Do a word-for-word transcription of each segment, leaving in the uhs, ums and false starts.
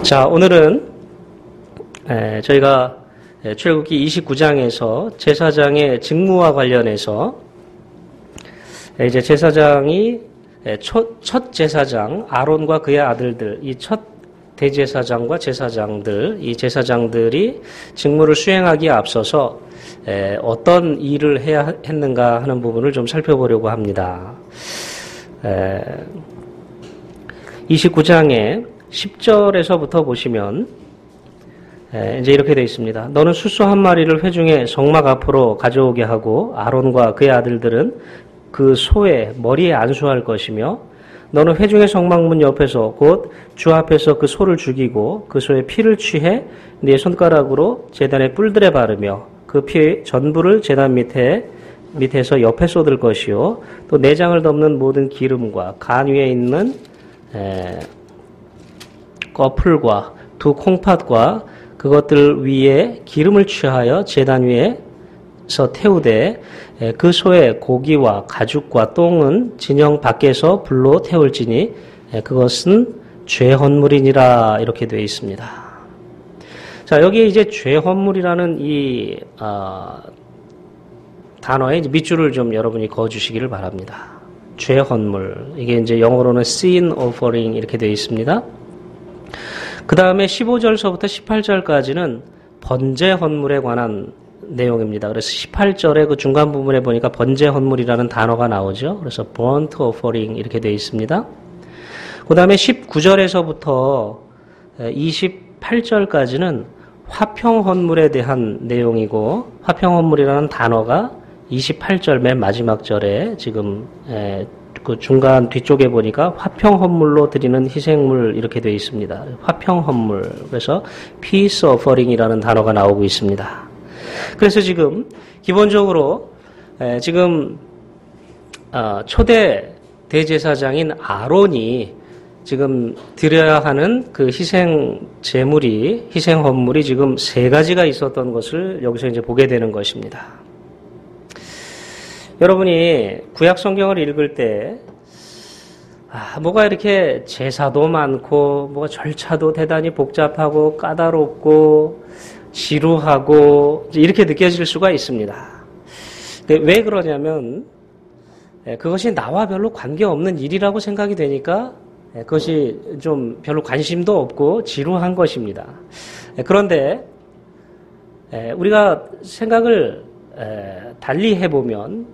자, 오늘은 에, 저희가 출애굽기 이십구 장에서 제사장의 직무와 관련해서 에, 이제 제사장이 에, 첫, 첫 제사장 아론과 그의 아들들, 이 첫 대제사장과 제사장들, 이 제사장들이 직무를 수행하기에 앞서서 에, 어떤 일을 해야 했는가 하는 부분을 좀 살펴보려고 합니다. 에, 이십구 장에 십 절에서부터 보시면 에, 이제 이렇게 되어 있습니다. 너는 수소 한 마리를 회중의 성막 앞으로 가져오게 하고 아론과 그의 아들들은 그 소의 머리에 안수할 것이며 너는 회중의 성막문 옆에서 곧 주 앞에서 그 소를 죽이고 그 소의 피를 취해 네 손가락으로 제단의 뿔들에 바르며 그 피 전부를 제단 밑에 밑에서 옆에 쏟을 것이요 또 내장을 덮는 모든 기름과 간 위에 있는 에, 꺼풀과 두 콩팥과 그것들 위에 기름을 취하여 제단 위에서 태우되 그 소의 고기와 가죽과 똥은 진영 밖에서 불로 태울지니 그것은 죄헌물이니라 이렇게 되어 있습니다. 자, 여기에 이제 죄헌물이라는 이 어, 단어에 이제 밑줄을 좀 여러분이 그어주시기를 바랍니다. 죄헌물, 이게 이제 영어로는 sin offering 이렇게 되어 있습니다. 그 다음에 십오 절서부터 십팔 절까지는 번제 헌물에 관한 내용입니다. 그래서 십팔 절의 그 중간 부분에 보니까 번제 헌물이라는 단어가 나오죠. 그래서 burnt offering 이렇게 되어 있습니다. 그 다음에 십구 절에서부터 이십팔 절까지는 화평 헌물에 대한 내용이고 화평 헌물이라는 단어가 이십팔 절 맨 마지막 절에 지금 에, 그 중간 뒤쪽에 보니까 화평 헌물로 드리는 희생물 이렇게 되어 있습니다. 화평 헌물. 그래서 peace offering이라는 단어가 나오고 있습니다. 그래서 지금 기본적으로 에, 지금 어, 초대 대제사장인 아론이 지금 드려야 하는 그 희생 제물이 희생 헌물이 지금 세 가지가 있었던 것을 여기서 이제 보게 되는 것입니다. 여러분이 구약 성경을 읽을 때 아, 뭐가 이렇게 제사도 많고 뭐가 절차도 대단히 복잡하고 까다롭고 지루하고 이렇게 느껴질 수가 있습니다. 왜 그러냐면 그것이 나와 별로 관계없는 일이라고 생각이 되니까 그것이 좀 별로 관심도 없고 지루한 것입니다. 그런데 우리가 생각을 달리 해보면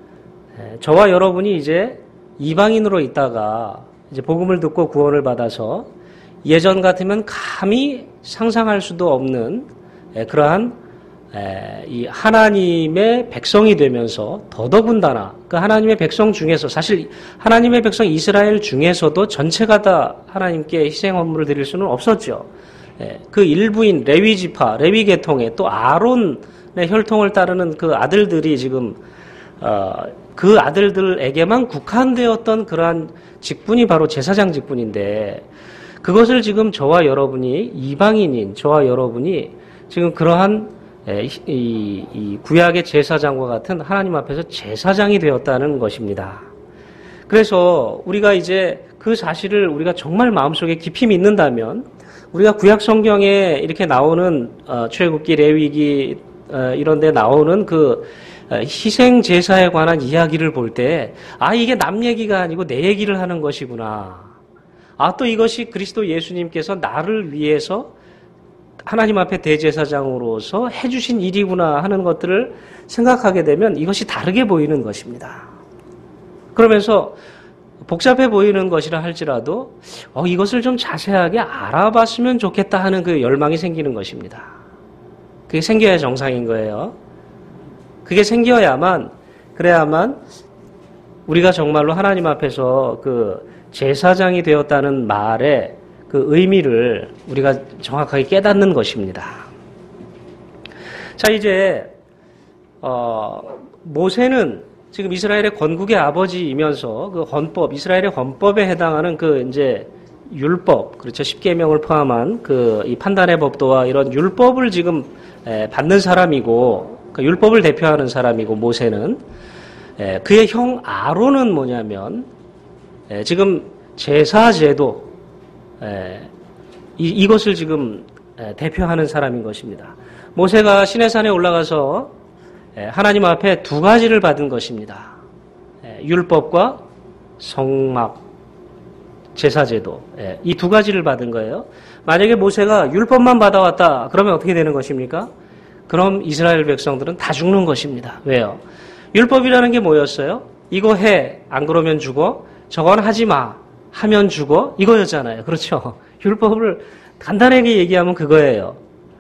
저와 여러분이 이제 이방인으로 있다가 이제 복음을 듣고 구원을 받아서 예전 같으면 감히 상상할 수도 없는 그러한 이 하나님의 백성이 되면서 더더군다나 그 하나님의 백성 중에서 사실 하나님의 백성 이스라엘 중에서도 전체가 다 하나님께 희생 헌물을 드릴 수는 없었죠. 그 일부인 레위 지파, 레위 계통에 또 아론의 혈통을 따르는 그 아들들이 지금 어, 그 아들들에게만 국한되었던 그러한 직분이 바로 제사장 직분인데 그것을 지금 저와 여러분이 이방인인 저와 여러분이 지금 그러한 이, 이, 이 구약의 제사장과 같은 하나님 앞에서 제사장이 되었다는 것입니다. 그래서 우리가 이제 그 사실을 우리가 정말 마음속에 깊이 믿는다면 우리가 구약 성경에 이렇게 나오는 어, 출애굽기, 레위기 어, 이런 데 나오는 그 희생 제사에 관한 이야기를 볼 때 아 이게 남 얘기가 아니고 내 얘기를 하는 것이구나. 아 또 이것이 그리스도 예수님께서 나를 위해서 하나님 앞에 대제사장으로서 해주신 일이구나 하는 것들을 생각하게 되면 이것이 다르게 보이는 것입니다. 그러면서 복잡해 보이는 것이라 할지라도 어, 이것을 좀 자세하게 알아봤으면 좋겠다 하는 그 열망이 생기는 것입니다. 그게 생겨야 정상인 거예요. 그게 생겨야만 그래야만 우리가 정말로 하나님 앞에서 그 제사장이 되었다는 말에 그 의미를 우리가 정확하게 깨닫는 것입니다. 자, 이제 어, 모세는 지금 이스라엘의 건국의 아버지이면서 그 헌법, 이스라엘의 헌법에 해당하는 그 이제 율법, 그렇죠. 십계명을 포함한 그 이 판단의 법도와 이런 율법을 지금 에, 받는 사람이고, 그 율법을 대표하는 사람이고 모세는 에, 그의 형 아론은 뭐냐면 에, 지금 제사제도 에, 이, 이것을 지금 대표하는 사람인 것입니다. 모세가 시내산에 올라가서 하나님 앞에 두 가지를 받은 것입니다. 율법과 성막, 제사제도, 이 두 가지를 받은 거예요. 만약에 모세가 율법만 받아왔다 그러면 어떻게 되는 것입니까? 그럼 이스라엘 백성들은 다 죽는 것입니다. 왜요? 율법이라는 게 뭐였어요? 이거 해, 안 그러면 죽어. 저건 하지 마, 하면 죽어. 이거였잖아요. 그렇죠? 율법을 간단하게 얘기하면 그거예요.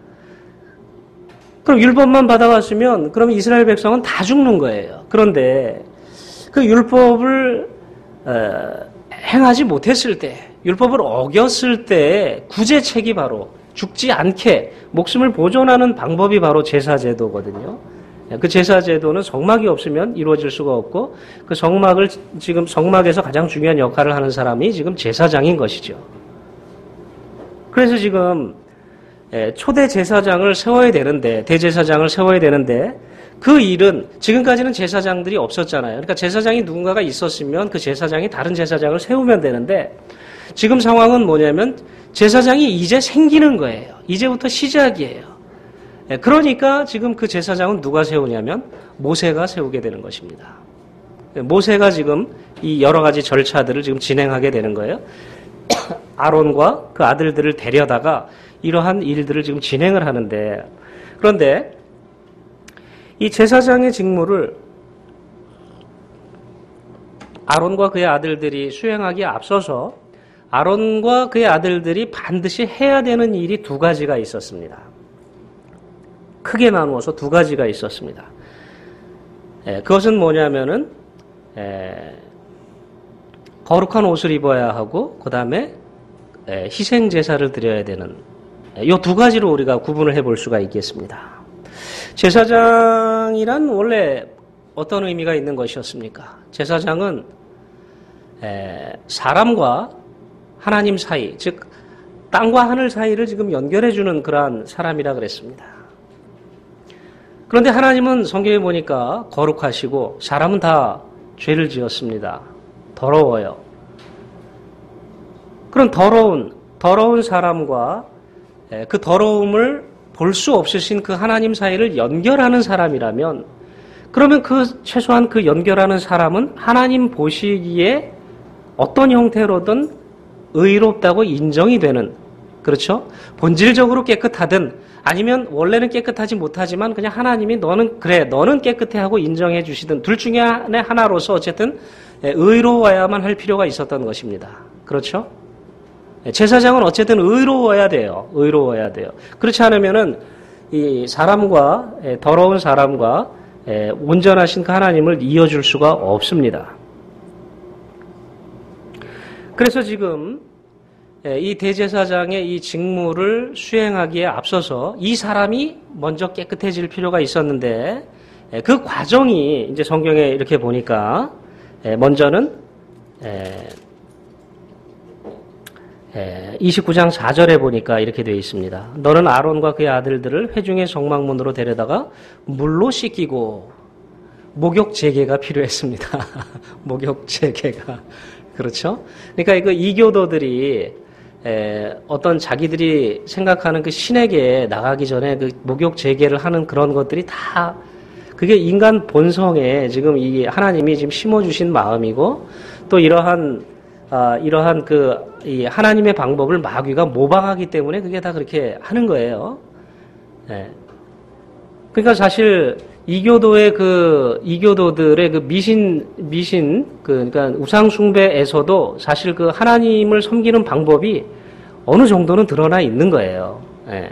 그럼 율법만 받아왔으면 그럼 이스라엘 백성은 다 죽는 거예요. 그런데 그 율법을 어, 행하지 못했을 때, 율법을 어겼을 때 구제책이 바로 죽지 않게 목숨을 보존하는 방법이 바로 제사제도거든요. 그 제사제도는 성막이 없으면 이루어질 수가 없고, 그 성막을 지금 성막에서 가장 중요한 역할을 하는 사람이 지금 제사장인 것이죠. 그래서 지금 초대 제사장을 세워야 되는데, 대제사장을 세워야 되는데, 그 일은 지금까지는 제사장들이 없었잖아요. 그러니까 제사장이 누군가가 있었으면 그 제사장이 다른 제사장을 세우면 되는데, 지금 상황은 뭐냐면 제사장이 이제 생기는 거예요. 이제부터 시작이에요. 그러니까 지금 그 제사장은 누가 세우냐면 모세가 세우게 되는 것입니다. 모세가 지금 이 여러 가지 절차들을 지금 진행하게 되는 거예요. 아론과 그 아들들을 데려다가 이러한 일들을 지금 진행을 하는데, 그런데 이 제사장의 직무를 아론과 그의 아들들이 수행하기에 앞서서 아론과 그의 아들들이 반드시 해야 되는 일이 두 가지가 있었습니다. 크게 나누어서 두 가지가 있었습니다. 에, 그것은 뭐냐면은 에, 거룩한 옷을 입어야 하고, 그 다음에 희생 제사를 드려야 되는, 이 두 가지로 우리가 구분을 해볼 수가 있겠습니다. 제사장이란 원래 어떤 의미가 있는 것이었습니까? 제사장은 에, 사람과 하나님 사이, 즉 땅과 하늘 사이를 지금 연결해주는 그러한 사람이라 그랬습니다. 그런데 하나님은 성경에 보니까 거룩하시고 사람은 다 죄를 지었습니다. 더러워요. 그런 더러운, 더러운 사람과 그 더러움을 볼 수 없으신 그 하나님 사이를 연결하는 사람이라면, 그러면 그 최소한 그 연결하는 사람은 하나님 보시기에 어떤 형태로든 의롭다고 인정이 되는, 그렇죠? 본질적으로 깨끗하든 아니면 원래는 깨끗하지 못하지만 그냥 하나님이 너는 그래, 너는 깨끗해 하고 인정해 주시든, 둘 중에 하나로서 어쨌든 의로워야만 할 필요가 있었던 것입니다. 그렇죠? 제사장은 어쨌든 의로워야 돼요. 의로워야 돼요. 그렇지 않으면은 이 사람과, 더러운 사람과 온전하신 그 하나님을 이어줄 수가 없습니다. 그래서 지금 이 대제사장의 이 직무를 수행하기에 앞서서 이 사람이 먼저 깨끗해질 필요가 있었는데, 그 과정이 이제 성경에 이렇게 보니까 먼저는 이십구 장 사 절에 보니까 이렇게 되어 있습니다. 너는 아론과 그의 아들들을 회중의 성막문으로 데려다가 물로 씻기고, 목욕 재개가 필요했습니다. 목욕 재개가. 그렇죠? 그러니까 이거 이교도들이 에, 어떤 자기들이 생각하는 그 신에게 나가기 전에 그 목욕 재개를 하는 그런 것들이 다, 그게 인간 본성에 지금 이 하나님이 지금 심어주신 마음이고, 또 이러한 아, 이러한 그 이 하나님의 방법을 마귀가 모방하기 때문에 그게 다 그렇게 하는 거예요. 네. 그러니까 사실 이교도의 그 이교도들의 그 미신 미신 그 그러니까 우상 숭배에서도 사실 그 하나님을 섬기는 방법이 어느 정도는 드러나 있는 거예요. 네.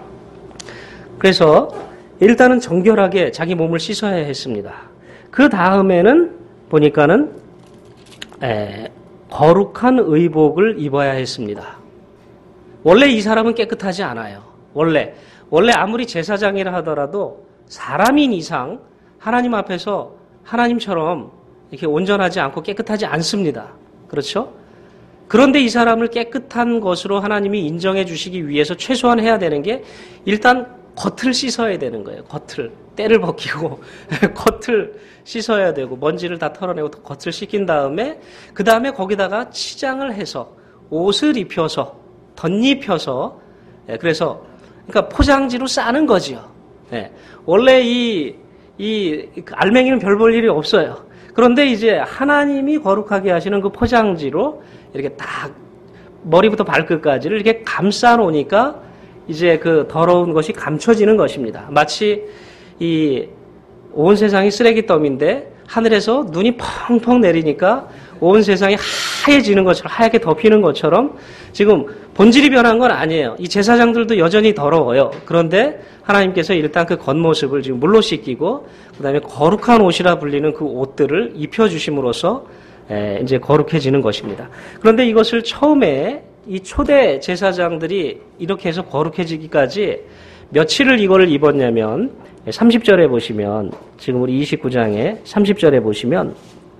그래서 일단은 정결하게 자기 몸을 씻어야 했습니다. 그 다음에는 보니까는 에, 거룩한 의복을 입어야 했습니다. 원래 이 사람은 깨끗하지 않아요. 원래 원래 아무리 제사장이라 하더라도 사람인 이상 하나님 앞에서 하나님처럼 이렇게 온전하지 않고 깨끗하지 않습니다. 그렇죠? 그런데 이 사람을 깨끗한 것으로 하나님이 인정해 주시기 위해서 최소한 해야 되는 게 일단 겉을 씻어야 되는 거예요. 겉을. 때를 벗기고 겉을 씻어야 되고 먼지를 다 털어내고 겉을 씻긴 다음에 그 다음에 거기다가 치장을 해서 옷을 입혀서 덧입혀서 예, 그래서 그러니까 포장지로 싸는 거지요. 예, 원래 이, 이 알맹이는 별 볼 일이 없어요. 그런데 이제 하나님이 거룩하게 하시는 그 포장지로 이렇게 딱 머리부터 발끝까지를 이렇게 감싸 놓으니까 이제 그 더러운 것이 감춰지는 것입니다. 마치 이 온 세상이 쓰레기 더미인데 하늘에서 눈이 펑펑 내리니까 온 세상이 하얘지는 것처럼, 하얗게 덮이는 것처럼 지금 본질이 변한 건 아니에요. 이 제사장들도 여전히 더러워요. 그런데 하나님께서 일단 그 겉모습을 지금 물로 씻기고 그 다음에 거룩한 옷이라 불리는 그 옷들을 입혀주심으로써 이제 거룩해지는 것입니다. 그런데 이것을 처음에 이 초대 제사장들이 이렇게 해서 거룩해지기까지 며칠을 이거를 입었냐면 삼십 절에 보시면 지금 우리 이십구 장에 삼십 절에 보시면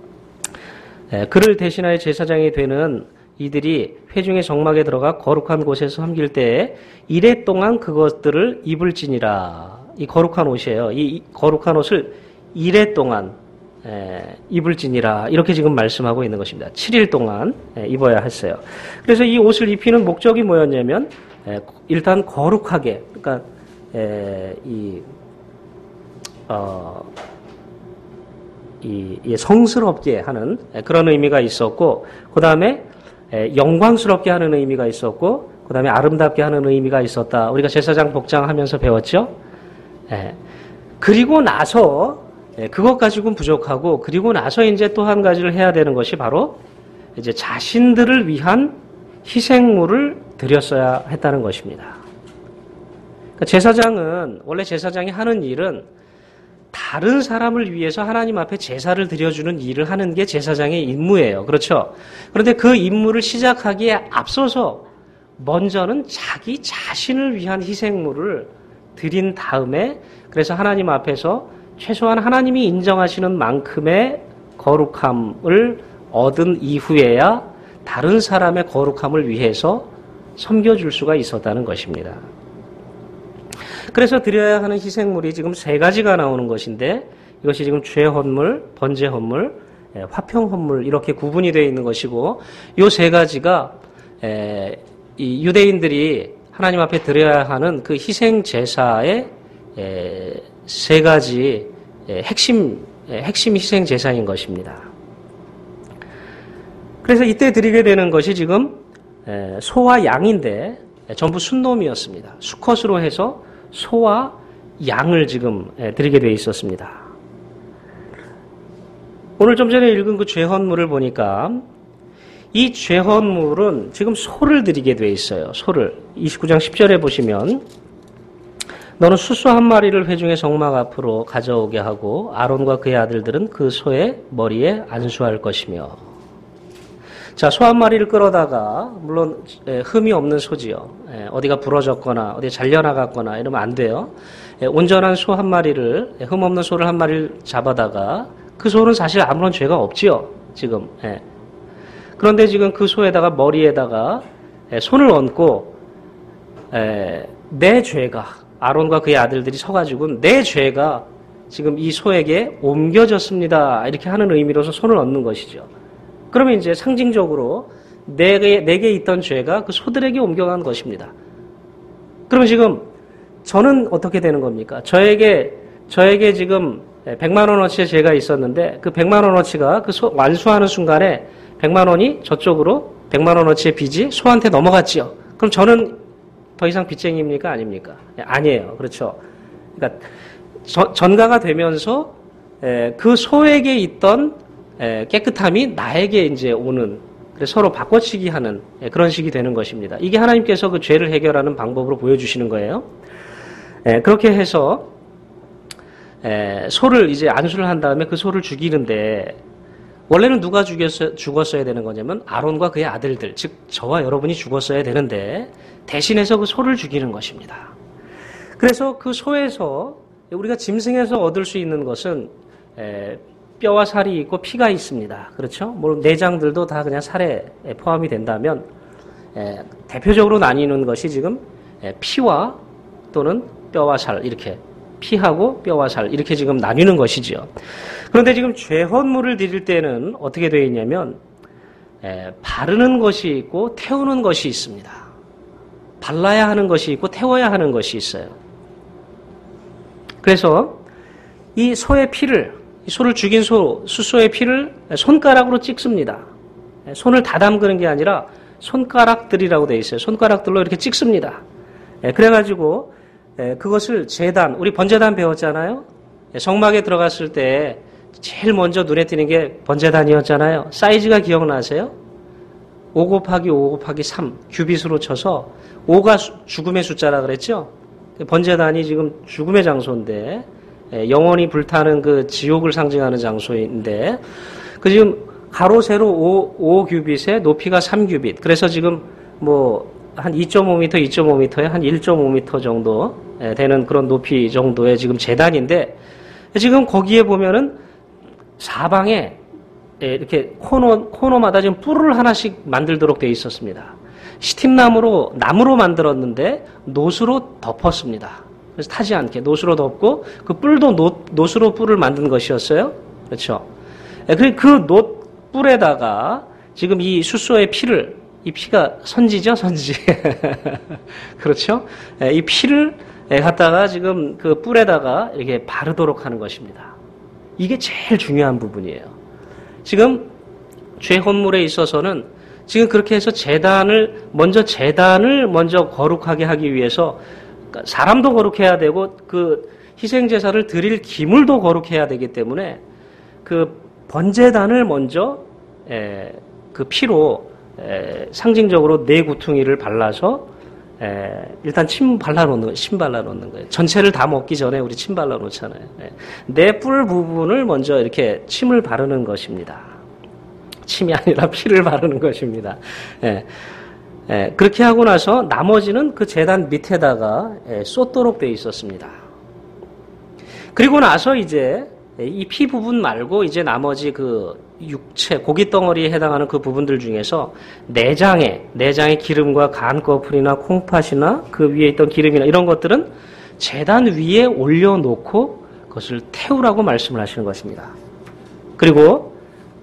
그를 대신하여 제사장이 되는 이들이 회중의 정막에 들어가 거룩한 곳에서 섬길 때에 이래 동안 그것들을 입을지니라. 이 거룩한 옷이에요. 이 거룩한 옷을 이래 동안 입을지니라. 이렇게 지금 말씀하고 있는 것입니다. 칠 일 동안 입어야 했어요. 그래서 이 옷을 입히는 목적이 뭐였냐면 일단 거룩하게, 그러니까 이 어, 이, 이 성스럽게 하는 그런 의미가 있었고, 그 다음에 영광스럽게 하는 의미가 있었고, 그 다음에 아름답게 하는 의미가 있었다. 우리가 제사장 복장 하면서 배웠죠? 예. 그리고 나서, 예, 그것 가지고는 부족하고, 그리고 나서 이제 또 한 가지를 해야 되는 것이 바로 이제 자신들을 위한 희생물을 드렸어야 했다는 것입니다. 그러니까 제사장은, 원래 제사장이 하는 일은 다른 사람을 위해서 하나님 앞에 제사를 드려주는 일을 하는 게 제사장의 임무예요. 그렇죠? 그런데 그 임무를 시작하기에 앞서서 먼저는 자기 자신을 위한 희생물을 드린 다음에 그래서 하나님 앞에서 최소한 하나님이 인정하시는 만큼의 거룩함을 얻은 이후에야 다른 사람의 거룩함을 위해서 섬겨줄 수가 있었다는 것입니다. 그래서 드려야 하는 희생물이 지금 세 가지가 나오는 것인데 이것이 지금 죄헌물, 번제헌물, 화평헌물 이렇게 구분이 되어 있는 것이고 이 세 가지가 이 유대인들이 하나님 앞에 드려야 하는 그 희생 제사의 세 가지 핵심 핵심 희생 제사인 것입니다. 그래서 이때 드리게 되는 것이 지금 소와 양인데 전부 순놈이었습니다. 수컷으로 해서 소와 양을 지금 드리게 되어 있었습니다. 오늘 좀 전에 읽은 그 죄헌물을 보니까 이 죄헌물은 지금 소를 드리게 되어 있어요. 소를. 이십구 장 십 절에 보시면 너는 수소 한 마리를 회중의 성막 앞으로 가져오게 하고 아론과 그의 아들들은 그 소의 머리에 안수할 것이며. 자, 소 한 마리를 끌어다가 물론 흠이 없는 소지요. 어디가 부러졌거나 어디 잘려나갔거나 이러면 안 돼요. 온전한 소 한 마리를, 흠 없는 소를 한 마리를 잡아다가 그 소는 사실 아무런 죄가 없지요. 지금. 그런데 지금 그 소에다가 머리에다가 손을 얹고 내 죄가 아론과 그의 아들들이 서가지고 내 죄가 지금 이 소에게 옮겨졌습니다. 이렇게 하는 의미로서 손을 얹는 것이죠. 그러면 이제 상징적으로 내게, 내게 있던 죄가 그 소들에게 옮겨간 것입니다. 그럼 지금 저는 어떻게 되는 겁니까? 저에게, 저에게 지금 백만 원어치의 죄가 있었는데 그 백만 원어치가 그 소, 완수하는 순간에 백만 원이 저쪽으로 백만 원어치의 빚이 소한테 넘어갔지요. 그럼 저는 더 이상 빚쟁이입니까? 아닙니까? 아니에요. 그렇죠. 그러니까 저, 전가가 되면서 에, 그 소에게 있던 에, 깨끗함이 나에게 이제 오는, 그래서 서로 바꿔치기 하는 에, 그런 식이 되는 것입니다. 이게 하나님께서 그 죄를 해결하는 방법으로 보여주시는 거예요. 에, 그렇게 해서 에, 소를 이제 안수를 한 다음에 그 소를 죽이는데 원래는 누가 죽였어, 죽었어야 되는 거냐면 아론과 그의 아들들, 즉 저와 여러분이 죽었어야 되는데 대신해서 그 소를 죽이는 것입니다. 그래서 그 소에서 우리가 짐승에서 얻을 수 있는 것은 에, 뼈와 살이 있고 피가 있습니다. 그렇죠? 물론 내장들도 다 그냥 살에 포함이 된다면 에, 대표적으로 나뉘는 것이 지금 에, 피와 또는 뼈와 살 이렇게 피하고 뼈와 살 이렇게 지금 나뉘는 것이죠. 그런데 지금 죄헌물을 드릴 때는 어떻게 되어 있냐면 에, 바르는 것이 있고 태우는 것이 있습니다. 발라야 하는 것이 있고 태워야 하는 것이 있어요. 그래서 이 소의 피를, 소를 죽인 소, 수소의 피를 손가락으로 찍습니다. 손을 다 담그는 게 아니라 손가락들이라고 되어 있어요. 손가락들로 이렇게 찍습니다. 그래가지고 그것을 제단, 우리 번제단 배웠잖아요. 성막에 들어갔을 때 제일 먼저 눈에 띄는 게 번제단이었잖아요. 사이즈가 기억나세요? 오 곱하기 오 곱하기 삼 규빗으로 쳐서 오가 죽음의 숫자라 그랬죠? 번제단이 지금 죽음의 장소인데 영원히 불타는 그 지옥을 상징하는 장소인데 그 지금 가로 세로 오, 오 규빗에 높이가 삼 규빗. 그래서 지금 뭐 한 이 점 오 미터, 이 점 오 미터에 한 일 점 오 미터 정도 되는 그런 높이 정도의 지금 제단인데 지금 거기에 보면은 사방에 이렇게 코너, 코너마다 지금 뿔을 하나씩 만들도록 되어 있었습니다. 시팀나무로, 나무로 만들었는데 놋으로 덮었습니다. 그래서 타지 않게 놋으로 덮고 그 뿔도 놋, 놋으로 뿔을 만든 것이었어요. 그렇죠. 그 놋 뿔에다가 지금 이 수소의 피를, 이 피가 선지죠, 선지. 그렇죠. 이 피를 갖다가 지금 그 뿔에다가 이렇게 바르도록 하는 것입니다. 이게 제일 중요한 부분이에요. 지금 죄 헌물에 있어서는 지금 그렇게 해서 제단을 먼저 제단을 먼저 거룩하게 하기 위해서 사람도 거룩해야 되고 그 희생 제사를 드릴 기물도 거룩해야 되기 때문에 그 번제단을 먼저 에, 그 피로 에, 상징적으로 네 구퉁이를 발라서 에, 일단 침 발라놓는 침 발라놓는 거예요. 전체를 다 먹기 전에 우리 침 발라놓잖아요. 네 뿔 부분을 먼저 이렇게 침을 바르는 것입니다. 침이 아니라 피를 바르는 것입니다. 예. 예. 그렇게 하고 나서 나머지는 그 제단 밑에다가 예, 쏟도록 되어 있었습니다. 그리고 나서 이제 이 피 부분 말고 이제 나머지 그 육체, 고기 덩어리에 해당하는 그 부분들 중에서 내장에, 내장의 기름과 간꺼풀이나 콩팥이나 그 위에 있던 기름이나 이런 것들은 제단 위에 올려놓고 그것을 태우라고 말씀을 하시는 것입니다. 그리고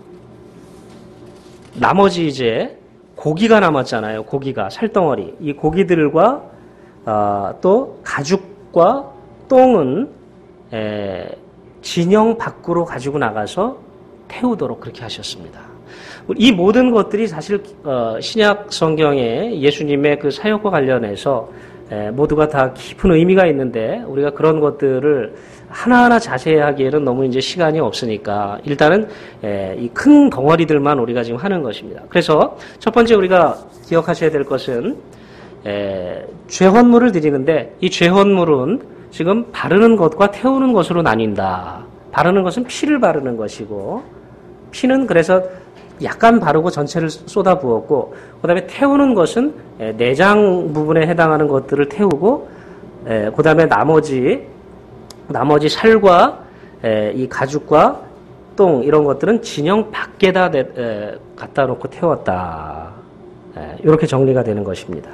나머지 이제 고기가 남았잖아요. 고기가, 살덩어리. 이 고기들과 어, 또 가죽과 똥은 에, 진영 밖으로 가지고 나가서 태우도록 그렇게 하셨습니다. 이 모든 것들이 사실 어, 신약 성경에 예수님의 그 사역과 관련해서 에, 모두가 다 깊은 의미가 있는데 우리가 그런 것들을 하나하나 자세히 하기에는 너무 이제 시간이 없으니까 일단은 이 큰 덩어리들만 우리가 지금 하는 것입니다. 그래서 첫 번째 우리가 기억하셔야 될 것은 에, 죄헌물을 드리는데 이 죄헌물은 지금 바르는 것과 태우는 것으로 나뉜다. 바르는 것은 피를 바르는 것이고 피는 그래서 약간 바르고 전체를 쏟아 부었고 그 다음에 태우는 것은 내장 부분에 해당하는 것들을 태우고 그 다음에 나머지 나머지 살과 에, 이 가죽과 똥 이런 것들은 진영 밖에다 내, 에, 갖다 놓고 태웠다. 에, 이렇게 정리가 되는 것입니다.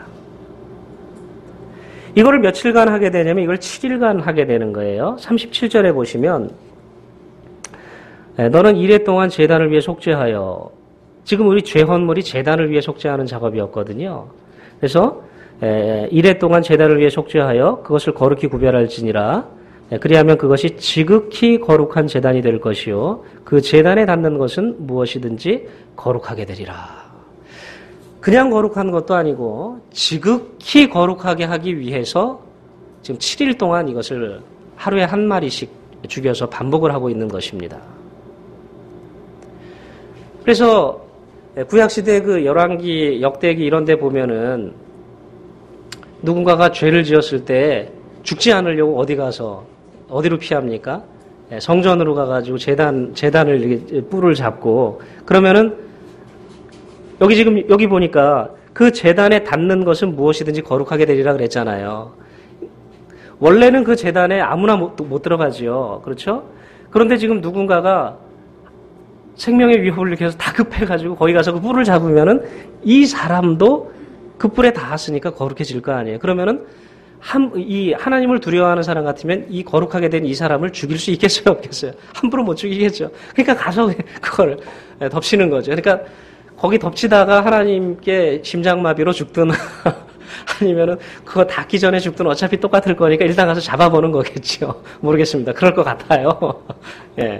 이거를 며칠간 하게 되냐면 이걸 칠 일간 하게 되는 거예요. 삼십칠 절에 보시면 에, 너는 이래 동안 제단을 위해 속죄하여 지금 우리 죄헌물이 제단을 위해 속죄하는 작업이었거든요. 그래서 에, 이래 동안 제단을 위해 속죄하여 그것을 거룩히 구별할지니라 그리하면 그것이 지극히 거룩한 제단이 될 것이요 그 제단에 닿는 것은 무엇이든지 거룩하게 되리라. 그냥 거룩한 것도 아니고 지극히 거룩하게 하기 위해서 지금 칠 일 동안 이것을 하루에 한 마리씩 죽여서 반복을 하고 있는 것입니다. 그래서 구약시대 그 열왕기, 역대기 이런 데 보면은 누군가가 죄를 지었을 때 죽지 않으려고 어디 가서 어디로 피합니까? 성전으로 가가지고 제단, 제단을 이렇게 뿔을 잡고, 그러면은, 여기 지금, 여기 보니까 그 제단에 닿는 것은 무엇이든지 거룩하게 되리라 그랬잖아요. 원래는 그 제단에 아무나 못, 못 들어가지요. 그렇죠? 그런데 지금 누군가가 생명의 위협을 느껴서 다급해가지고 거기 가서 그 뿔을 잡으면은 이 사람도 그 뿔에 닿았으니까 거룩해질 거 아니에요. 그러면은 한, 이 하나님을 두려워하는 사람 같으면 이 거룩하게 된 이 사람을 죽일 수 있겠어요, 없겠어요? 함부로 못 죽이겠죠. 그러니까 가서 그걸 덮치는 거죠. 그러니까 거기 덮치다가 하나님께 심장마비로 죽든 아니면은 그거 닿기 전에 죽든 어차피 똑같을 거니까 일단 가서 잡아보는 거겠죠. 모르겠습니다. 그럴 것 같아요. 예.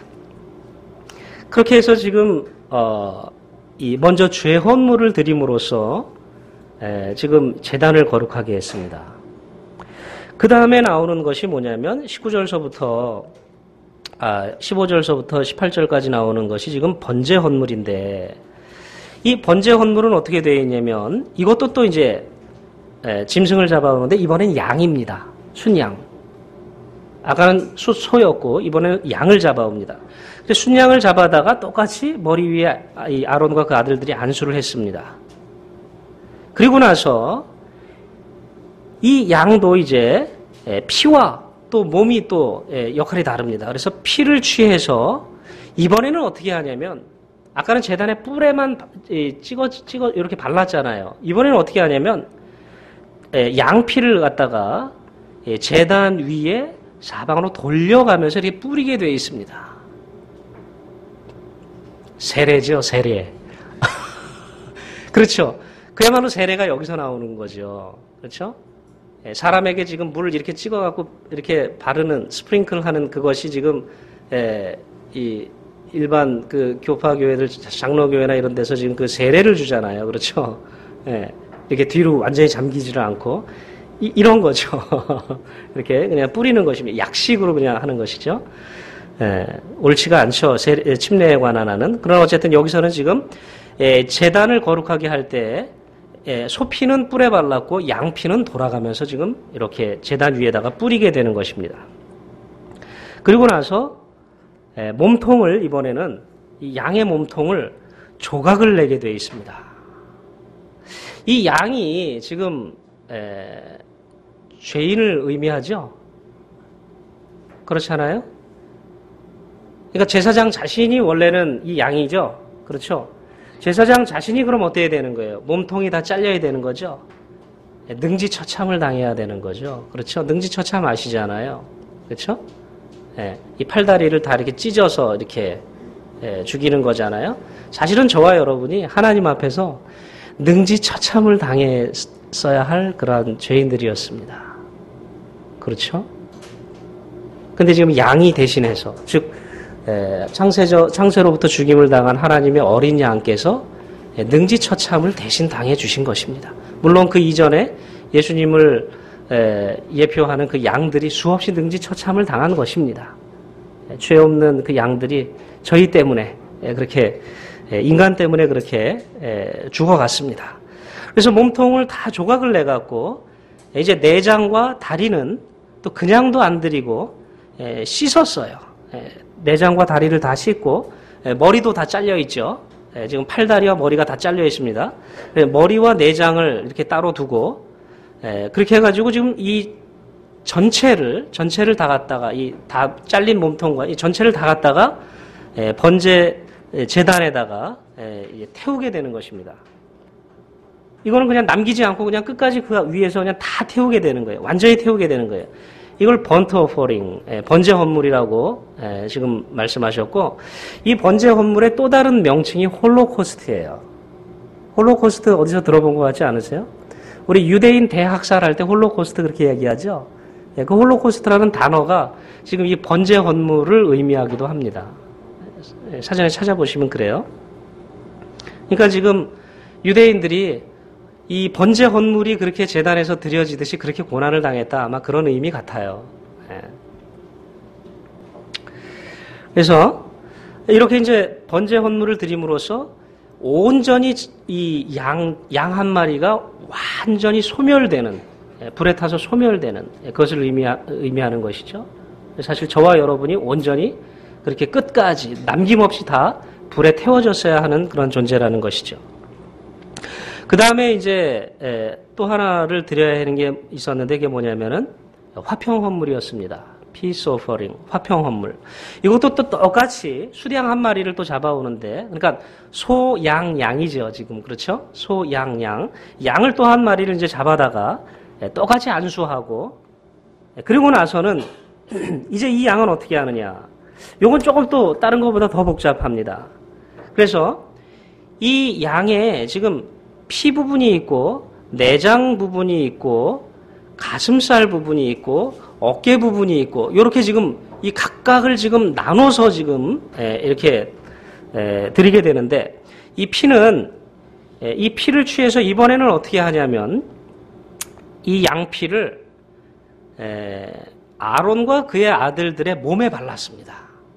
그렇게 해서 지금 어, 이 먼저 죄 헌물을 드림으로써 에, 지금 제단을 거룩하게 했습니다. 그 다음에 나오는 것이 뭐냐면 십구 절서부터 아, 십오 절서부터 십팔 절까지 나오는 것이 지금 번제 헌물인데, 이 번제 헌물은 어떻게 되어 있냐면 이것도 또 이제 에, 짐승을 잡아오는데 이번엔 양입니다. 순양. 아까는 소, 소였고 이번에는 양을 잡아옵니다. 순양을 잡아다가 똑같이 머리 위에 이 아론과 그 아들들이 안수를 했습니다. 그리고 나서 이 양도 이제 피와 또 몸이 또 역할이 다릅니다. 그래서 피를 취해서 이번에는 어떻게 하냐면, 아까는 제단의 뿔에만 찍어 찍어 이렇게 발랐잖아요. 이번에는 어떻게 하냐면 양피를 갖다가 제단 위에 사방으로 돌려가면서 이렇게 뿌리게 되어 있습니다. 세례죠, 세례. 그렇죠. 그야말로 세례가 여기서 나오는 거죠. 그렇죠? 사람에게 지금 물을 이렇게 찍어갖고 이렇게 바르는, 스프링클 하는 그것이 지금, 에, 이, 일반 그 교파교회들, 장로교회나 이런 데서 지금 그 세례를 주잖아요. 그렇죠? 예, 이렇게 뒤로 완전히 잠기지를 않고, 이, 이런 거죠. 이렇게 그냥 뿌리는 것입니다. 약식으로 그냥 하는 것이죠. 예, 옳지가 않죠. 세, 침례에 관한 하는. 그러나 어쨌든 여기서는 지금 예, 제단을 거룩하게 할 때 예, 소피는 뿔에 발랐고 양피는 돌아가면서 지금 이렇게 제단 위에다가 뿌리게 되는 것입니다. 그리고 나서 예, 몸통을 이번에는 이 양의 몸통을 조각을 내게 되어 있습니다. 이 양이 지금 에, 죄인을 의미하죠. 그렇잖아요. 그러니까 제사장 자신이 원래는 이 양이죠. 그렇죠. 제사장 자신이 그럼 어때야 되는 거예요? 몸통이 다 잘려야 되는 거죠. 능지처참을 당해야 되는 거죠. 그렇죠. 능지처참 아시잖아요. 그렇죠. 예, 이 팔다리를 다 이렇게 찢어서 이렇게 예, 죽이는 거잖아요. 사실은 저와 여러분이 하나님 앞에서 능지처참을 당했어야 할 그런 죄인들이었습니다. 그렇죠. 근데 지금 양이 대신해서, 즉 에, 창세저, 창세로부터 죽임을 당한 하나님의 어린 양께서 능지처참을 대신 당해 주신 것입니다. 물론 그 이전에 예수님을 에, 예표하는 그 양들이 수없이 능지처참을 당한 것입니다. 에, 죄 없는 그 양들이 저희 때문에 에, 그렇게 에, 인간 때문에 그렇게 에, 죽어갔습니다. 그래서 몸통을 다 조각을 내갖고 이제 내장과 다리는 또 그냥도 안 드리고 에, 씻었어요. 에, 내장과 다리를 다 씻고 에, 머리도 다 잘려 있죠. 에, 지금 팔다리와 머리가 다 잘려 있습니다. 에, 머리와 내장을 이렇게 따로 두고 에, 그렇게 해가지고 지금 이 전체를 전체를 다 갖다가 이 다 잘린 몸통과 이 전체를 다 갖다가 에, 번제 제단에다가 에, 태우게 되는 것입니다. 이거는 그냥 남기지 않고 그냥 끝까지 그 위에서 그냥 다 태우게 되는 거예요. 완전히 태우게 되는 거예요. 이걸 번트 오퍼링, 번제 헌물이라고 지금 말씀하셨고, 이 번제 헌물의 또 다른 명칭이 홀로코스트예요. 홀로코스트 어디서 들어본 것 같지 않으세요? 우리 유대인 대학살 할 때 홀로코스트 그렇게 얘기하죠. 그 홀로코스트라는 단어가 지금 이 번제 헌물을 의미하기도 합니다. 사전에 찾아보시면 그래요. 그러니까 지금 유대인들이 이 번제 헌물이 그렇게 제단에서 드려지듯이 그렇게 고난을 당했다. 아마 그런 의미 같아요. 예. 그래서 이렇게 이제 번제 헌물을 드림으로써 온전히 이 양, 양 한 마리가 완전히 소멸되는, 예, 불에 타서 소멸되는, 예, 그것을 의미하, 의미하는 것이죠. 사실 저와 여러분이 온전히 그렇게 끝까지 남김없이 다 불에 태워졌어야 하는 그런 존재라는 것이죠. 그 다음에 이제 또 하나를 드려야 하는 게 있었는데, 그게 뭐냐면은 화평 헌물이었습니다. Peace offering, 화평 헌물. 이것도 또 똑같이 수량 한 마리를 또 잡아오는데, 그러니까 소, 양, 양이죠 지금. 그렇죠? 소, 양, 양. 양을 또 한 마리를 이제 잡아다가 똑같이 안수하고, 그리고 나서는 이제 이 양은 어떻게 하느냐. 요건 조금 또 다른 것보다 더 복잡합니다. 그래서 이 양에 지금 피 부분이 있고 내장 부분이 있고 가슴살 부분이 있고 어깨 부분이 있고 이렇게 지금 이 각각을 지금 나눠서 지금 이렇게 드리게 되는데 이 피는 이 피를 취해서 이번에는 어떻게 하냐면 이 양피를 아론과 그의 아들들의 몸에 발랐습니다.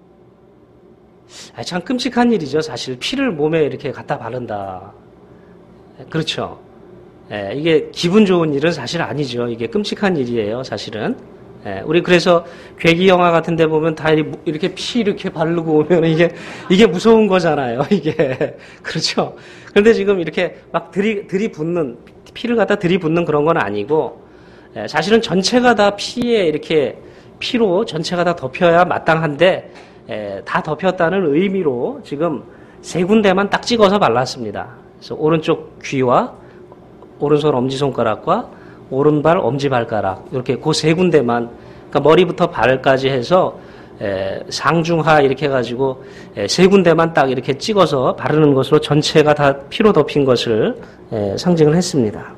참 끔찍한 일이죠. 사실 피를 몸에 이렇게 갖다 바른다. 그렇죠. 이게 기분 좋은 일은 사실 아니죠. 이게 끔찍한 일이에요. 사실은. 우리 그래서 괴기 영화 같은 데 보면 다 이렇게 피 이렇게 바르고 오면 이게 이게 무서운 거잖아요. 이게. 그렇죠. 그런데 지금 이렇게 막 들이 들이붓는 피를 갖다 들이붓는 그런 건 아니고 사실은 전체가 다 피에 이렇게 피로 전체가 다 덮여야 마땅한데 다 덮였다는 의미로 지금 세 군데만 딱 찍어서 발랐습니다. 그래서 오른쪽 귀와 오른손 엄지손가락과 오른발 엄지발가락 이렇게 그 세 군데만 그러니까 머리부터 발까지 해서 에, 상중하 이렇게 해가지고 에, 세 군데만 딱 이렇게 찍어서 바르는 것으로 전체가 다 피로 덮인 것을 에, 상징을 했습니다.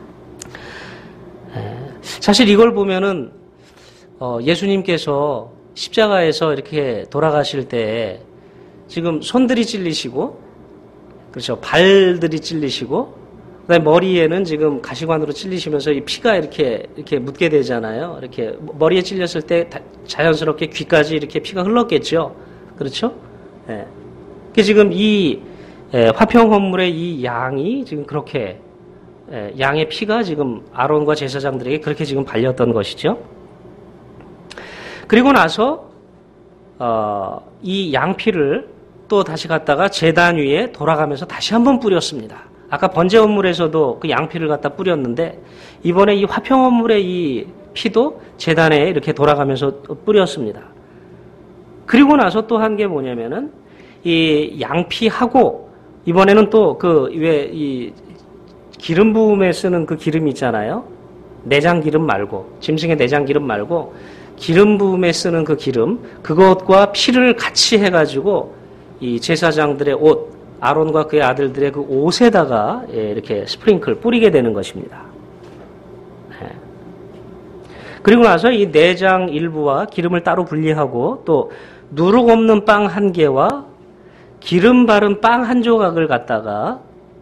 에, 사실 이걸 보면은 어, 예수님께서 십자가에서 이렇게 돌아가실 때 지금 손들이 찔리시고 그렇죠 발들이 찔리시고 그다음에 머리에는 지금 가시관으로 찔리시면서 이 피가 이렇게 이렇게 묻게 되잖아요. 이렇게 머리에 찔렸을 때 자연스럽게 귀까지 이렇게 피가 흘렀겠죠. 그렇죠? 예. 그 지금 이 예, 화평 헌물의 이 양이 지금 그렇게 예, 양의 피가 지금 아론과 제사장들에게 그렇게 지금 발렸던 것이죠. 그리고 나서 어, 이 양피를 또 다시 갖다가 제단 위에 돌아가면서 다시 한번 뿌렸습니다. 아까 번제 헌물에서도 그 양피를 갖다 뿌렸는데 이번에 이 화평 헌물의 이 피도 제단에 이렇게 돌아가면서 뿌렸습니다. 그리고 나서 또 한 게 뭐냐면은 이 양피하고 이번에는 또 그 왜 이 기름 부음에 쓰는 그 기름 있잖아요. 내장 기름 말고 짐승의 내장 기름 말고 기름 부음에 쓰는 그 기름 그것과 피를 같이 해가지고 이 제사장들의 옷 아론과 그의 아들들의 그 옷에다가 이렇게 스프링클 뿌리게 되는 것입니다. 그리고 나서 이 내장 일부와 기름을 따로 분리하고 또 누룩 없는 빵 한 개와 기름 바른 빵 한 조각을 갖다가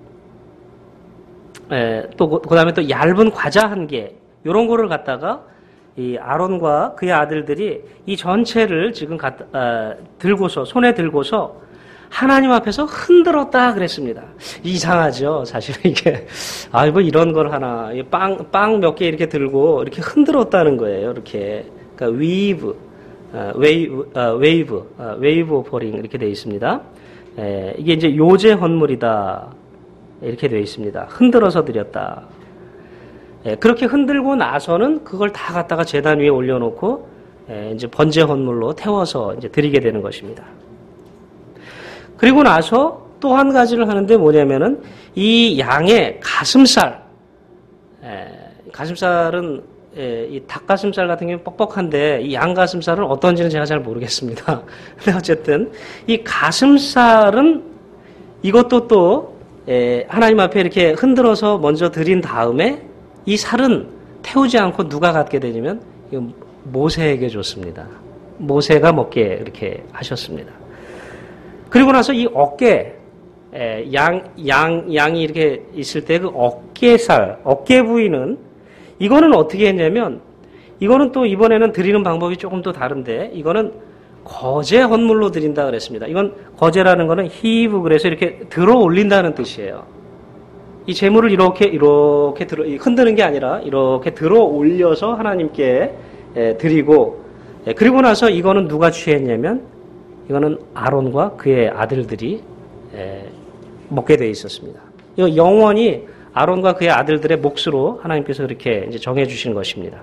또 그 다음에 또 얇은 과자 한 개 이런 거를 갖다가 이 아론과 그의 아들들이 이 전체를 지금 갖다, 아, 들고서 손에 들고서 하나님 앞에서 흔들었다 그랬습니다. 이상하죠. 사실 이게 아 뭐 이런 걸 하나 빵 빵 몇 개 이렇게 들고 이렇게 흔들었다는 거예요. 이렇게 그러니까 웨이브 어, 웨이브 어, 웨이브 어, 웨이브 오퍼링 이렇게 되어 있습니다. 에, 이게 이제 요제 헌물이다 이렇게 되어 있습니다. 흔들어서 드렸다. 에, 그렇게 흔들고 나서는 그걸 다 갖다가 제단 위에 올려놓고 에, 이제 번제 헌물로 태워서 이제 드리게 되는 것입니다. 그리고 나서 또 한 가지를 하는데 뭐냐면은 이 양의 가슴살, 에, 가슴살은 에, 이 닭가슴살 같은 경우는 뻑뻑한데 이 양 가슴살은 어떤지는 제가 잘 모르겠습니다. 근데 어쨌든 이 가슴살은 이것도 또 에, 하나님 앞에 이렇게 흔들어서 먼저 드린 다음에 이 살은 태우지 않고 누가 갖게 되냐면 모세에게 줬습니다. 모세가 먹게 이렇게 하셨습니다. 그리고 나서 이 어깨, 양, 양, 양이 이렇게 있을 때 그 어깨살, 어깨 부위는 이거는 어떻게 했냐면 이거는 또 이번에는 드리는 방법이 조금 더 다른데 이거는 거제 헌물로 드린다 그랬습니다. 이건 거제라는 거는 히브 그래서 이렇게 들어 올린다는 뜻이에요. 이 재물을 이렇게, 이렇게 들어, 흔드는 게 아니라 이렇게 들어 올려서 하나님께 드리고 그리고 나서 이거는 누가 취했냐면 이거는 아론과 그의 아들들이 먹게 되어 있었습니다. 이거 영원히 아론과 그의 아들들의 몫으로 하나님께서 그렇게 이제 정해 주신 것입니다.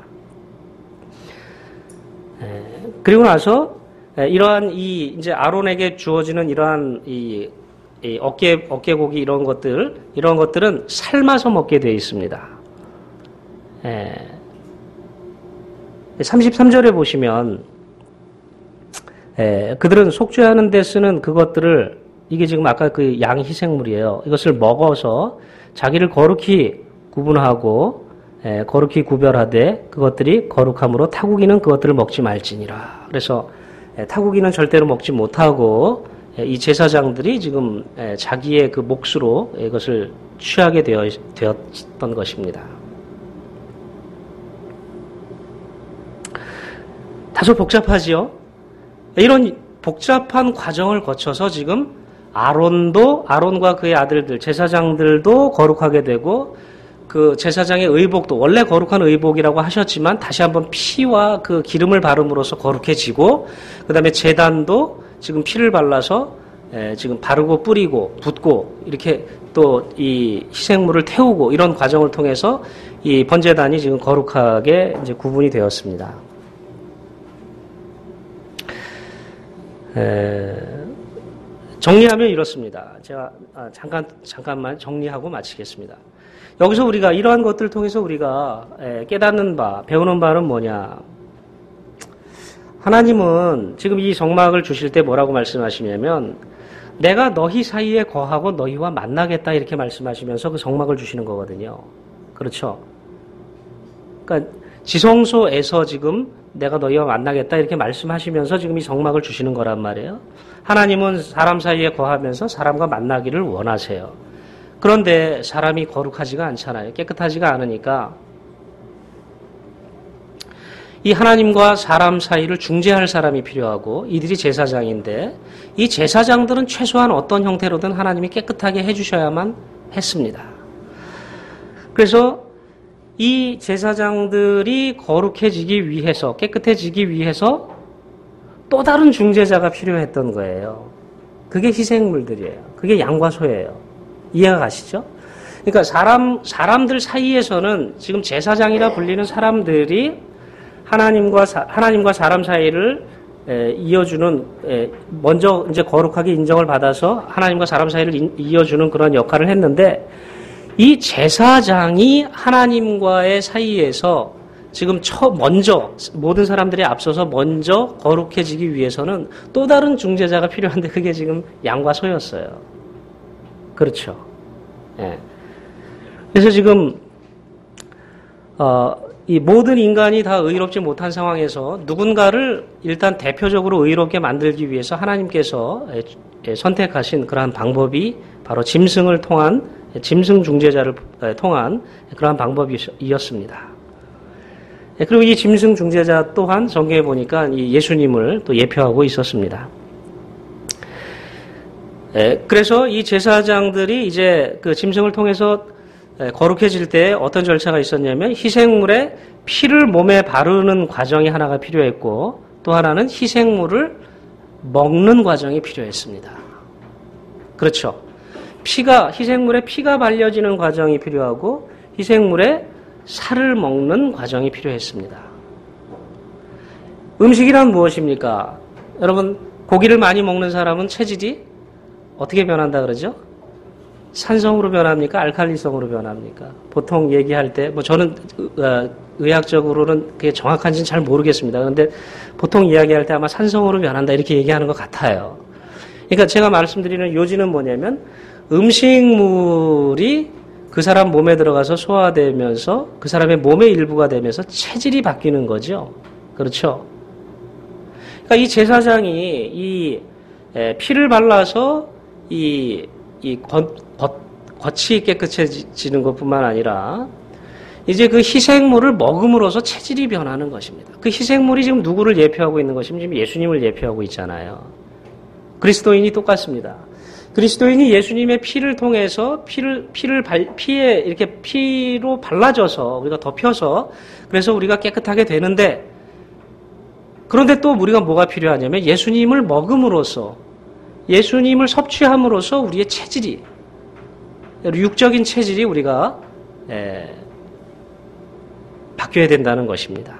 그리고 나서 이러한 이 이제 아론에게 주어지는 이러한 이, 이 어깨 어깨고기 이런 것들 이런 것들은 삶아서 먹게 되어 있습니다. 삼십삼 절에 보시면 에, 그들은 속죄하는 데 쓰는 그것들을 이게 지금 아까 그 양 희생물이에요. 이것을 먹어서 자기를 거룩히 구분하고 에, 거룩히 구별하되 그것들이 거룩함으로 타국이는 그것들을 먹지 말지니라. 그래서 에, 타국이는 절대로 먹지 못하고 에, 이 제사장들이 지금 에, 자기의 그 몫으로 이것을 취하게 되어, 되었던 것입니다. 다소 복잡하지요? 이런 복잡한 과정을 거쳐서 지금 아론도, 아론과 그의 아들들, 제사장들도 거룩하게 되고 그 제사장의 의복도 원래 거룩한 의복이라고 하셨지만 다시 한번 피와 그 기름을 바름으로써 거룩해지고 그 다음에 제단도 지금 피를 발라서 에, 지금 바르고 뿌리고 붓고 이렇게 또 이 희생물을 태우고 이런 과정을 통해서 이 번제단이 지금 거룩하게 이제 구분이 되었습니다. 에, 정리하면 이렇습니다. 제가 아, 잠깐 잠깐만 정리하고 마치겠습니다. 여기서 우리가 이러한 것들을 통해서 우리가 에, 깨닫는 바, 배우는 바는 뭐냐? 하나님은 지금 이 성막을 주실 때 뭐라고 말씀하시냐면 내가 너희 사이에 거하고 너희와 만나겠다 이렇게 말씀하시면서 그 성막을 주시는 거거든요. 그렇죠? 그러니까 지성소에서 지금 내가 너희와 만나겠다 이렇게 말씀하시면서 지금 이 성막을 주시는 거란 말이에요. 하나님은 사람 사이에 거하면서 사람과 만나기를 원하세요. 그런데 사람이 거룩하지가 않잖아요. 깨끗하지가 않으니까 이 하나님과 사람 사이를 중재할 사람이 필요하고 이들이 제사장인데 이 제사장들은 최소한 어떤 형태로든 하나님이 깨끗하게 해주셔야만 했습니다. 그래서 이 제사장들이 거룩해지기 위해서 깨끗해지기 위해서 또 다른 중재자가 필요했던 거예요. 그게 희생물들이에요. 그게 양과 소예요. 이해가 가시죠? 그러니까 사람, 사람들 사이에서는 지금 제사장이라 불리는 사람들이 하나님과, 사, 하나님과 사람 사이를 에, 이어주는, 에, 먼저 이제 거룩하게 인정을 받아서 하나님과 사람 사이를 인, 이어주는 그런 역할을 했는데 이 제사장이 하나님과의 사이에서 지금 처, 먼저, 모든 사람들이 앞서서 먼저 거룩해지기 위해서는 또 다른 중재자가 필요한데 그게 지금 양과 소였어요. 그렇죠. 예. 그래서 지금, 어, 이 모든 인간이 다 의롭지 못한 상황에서 누군가를 일단 대표적으로 의롭게 만들기 위해서 하나님께서 선택하신 그러한 방법이 바로 짐승을 통한, 짐승 중재자를 통한 그러한 방법이었습니다. 그리고 이 짐승 중재자 또한 성경에 보니까 이 예수님을 또 예표하고 있었습니다. 그래서 이 제사장들이 이제 그 짐승을 통해서 거룩해질 때 어떤 절차가 있었냐면 희생물에 피를 몸에 바르는 과정이 하나가 필요했고 또 하나는 희생물을 먹는 과정이 필요했습니다. 그렇죠. 피가, 희생물에 피가 발려지는 과정이 필요하고 희생물에 살을 먹는 과정이 필요했습니다. 음식이란 무엇입니까? 여러분, 고기를 많이 먹는 사람은 체질이 어떻게 변한다 그러죠? 산성으로 변합니까? 알칼리성으로 변합니까? 보통 얘기할 때, 뭐 저는 의학적으로는 그게 정확한지는 잘 모르겠습니다. 그런데 보통 이야기할 때 아마 산성으로 변한다 이렇게 얘기하는 것 같아요. 그러니까 제가 말씀드리는 요지는 뭐냐면 음식물이 그 사람 몸에 들어가서 소화되면서 그 사람의 몸의 일부가 되면서 체질이 바뀌는 거죠. 그렇죠? 그러니까 이 제사장이 이 피를 발라서 이, 이 겉, 겉, 겉이 깨끗해지는 것뿐만 아니라 이제 그 희생물을 먹음으로써 체질이 변하는 것입니다. 그 희생물이 지금 누구를 예표하고 있는 것이면 지금 예수님을 예표하고 있잖아요. 그리스도인이 똑같습니다. 그리스도인이 예수님의 피를 통해서 피를 피를 발, 피에 이렇게 피로 발라져서 우리가 덮여서 그래서 우리가 깨끗하게 되는데 그런데 또 우리가 뭐가 필요하냐면 예수님을 먹음으로써 예수님을 섭취함으로써 우리의 체질이 육적인 체질이 우리가 에, 바뀌어야 된다는 것입니다.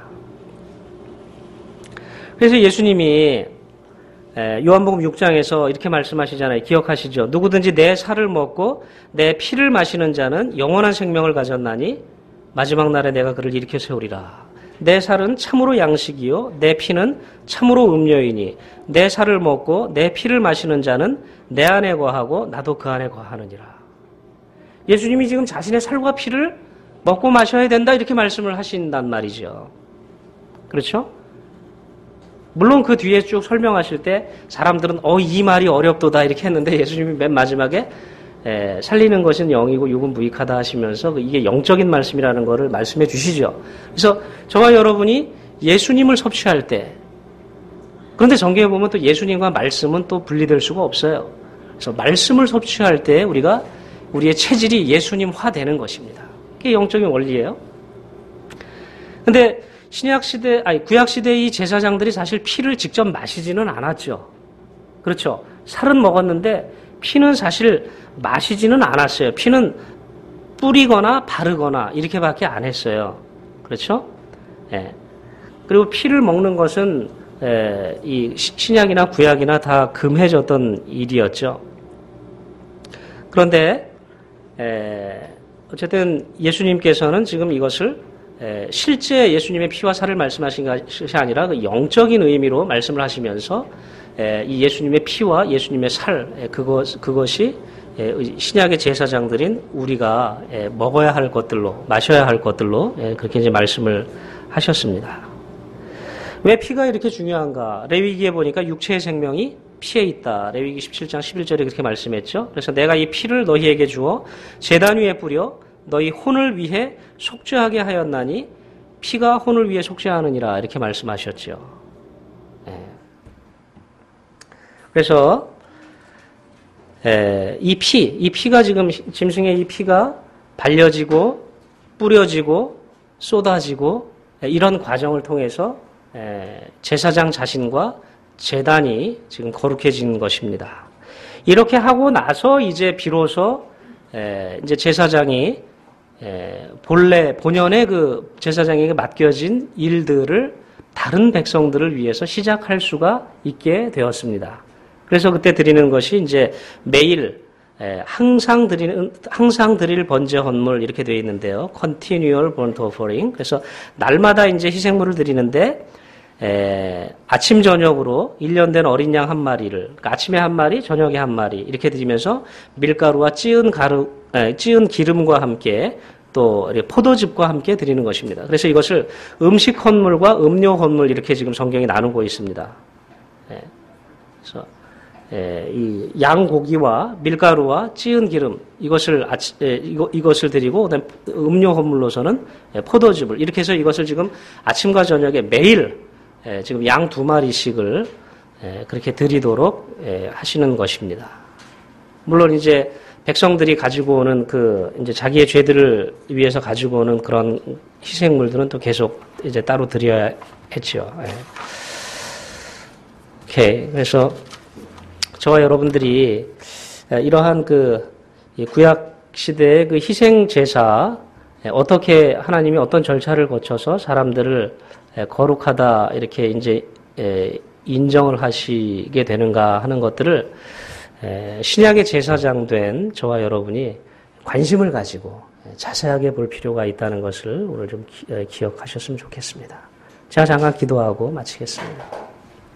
그래서 예수님이 요한복음 육 장에서 이렇게 말씀하시잖아요. 기억하시죠? 누구든지 내 살을 먹고 내 피를 마시는 자는 영원한 생명을 가졌나니 마지막 날에 내가 그를 일으켜 세우리라. 내 살은 참으로 양식이요 내 피는 참으로 음료이니 내 살을 먹고 내 피를 마시는 자는 내 안에 거하고 나도 그 안에 거하느니라. 예수님이 지금 자신의 살과 피를 먹고 마셔야 된다 이렇게 말씀을 하신단 말이죠. 그렇죠? 물론 그 뒤에 쭉 설명하실 때 사람들은 어, 이 말이 어렵도다 이렇게 했는데 예수님이 맨 마지막에 에, 살리는 것은 영이고 육은 무익하다 하시면서 이게 영적인 말씀이라는 것을 말씀해 주시죠. 그래서 저와 여러분이 예수님을 섭취할 때, 그런데 성경에 보면 또 예수님과 말씀은 또 분리될 수가 없어요. 그래서 말씀을 섭취할 때 우리가 우리의 체질이 예수님화 되는 것입니다. 그게 영적인 원리예요. 근데 신약 시대, 아니 구약 시대의 이 제사장들이 사실 피를 직접 마시지는 않았죠. 그렇죠. 살은 먹었는데 피는 사실 마시지는 않았어요. 피는 뿌리거나 바르거나 이렇게밖에 안 했어요. 그렇죠? 예. 그리고 피를 먹는 것은 에, 이 신약이나 구약이나 다 금해졌던 일이었죠. 그런데 에, 어쨌든 예수님께서는 지금 이것을 에, 실제 예수님의 피와 살을 말씀하신 것이 아니라 그 영적인 의미로 말씀을 하시면서 에, 이 예수님의 피와 예수님의 살 에, 그것 그것이 에, 신약의 제사장들인 우리가 에, 먹어야 할 것들로 마셔야 할 것들로 에, 그렇게 이제 말씀을 하셨습니다. 왜 피가 이렇게 중요한가? 레위기에 보니까 육체의 생명이 피에 있다. 레위기 십칠 장 십일 절에 그렇게 말씀했죠. 그래서 내가 이 피를 너희에게 주어 제단 위에 뿌려 너희 혼을 위해 속죄하게 하였나니 피가 혼을 위해 속죄하느니라 이렇게 말씀하셨죠. 예. 그래서 예, 이 피, 이 피가 지금 짐승의 이 피가 발려지고 뿌려지고 쏟아지고 예, 이런 과정을 통해서 에, 제사장 자신과 제단이 지금 거룩해진 것입니다. 이렇게 하고 나서 이제 비로소 에, 이제 제사장이 에, 본래 본연의 그 제사장에게 맡겨진 일들을 다른 백성들을 위해서 시작할 수가 있게 되었습니다. 그래서 그때 드리는 것이 이제 매일 에, 항상 드리는 항상 드릴 번제 헌물 이렇게 되어 있는데요. Continual burnt offering. 그래서 날마다 이제 희생물을 드리는데 에, 아침 저녁으로 일 년 된 어린 양 한 마리를, 그러니까 아침에 한 마리, 저녁에 한 마리 이렇게 드리면서 밀가루와 찌은 가루, 에, 찌은 기름과 함께 또 포도즙과 함께 드리는 것입니다. 그래서 이것을 음식 헌물과 음료 헌물 이렇게 지금 성경이 나누고 있습니다. 에, 그래서 에, 이 양고기와 밀가루와 찌은 기름 이것을 아치, 에, 이거, 이것을 드리고 그다음 음료 헌물로서는 에, 포도즙을 이렇게 해서 이것을 지금 아침과 저녁에 매일 에, 지금 양 두 마리씩을 에, 그렇게 드리도록 에, 하시는 것입니다. 물론 이제 백성들이 가지고 오는 그 이제 자기의 죄들을 위해서 가지고 오는 그런 희생물들은 또 계속 이제 따로 드려야 했죠. 에. 오케이. 그래서 저와 여러분들이 이러한 그 구약 시대의 그 희생 제사 어떻게 하나님이 어떤 절차를 거쳐서 사람들을 거룩하다 이렇게 이제 인정을 하시게 되는가 하는 것들을 신약의 제사장 된 저와 여러분이 관심을 가지고 자세하게 볼 필요가 있다는 것을 오늘 좀 기억하셨으면 좋겠습니다. 제가 잠깐 기도하고 마치겠습니다.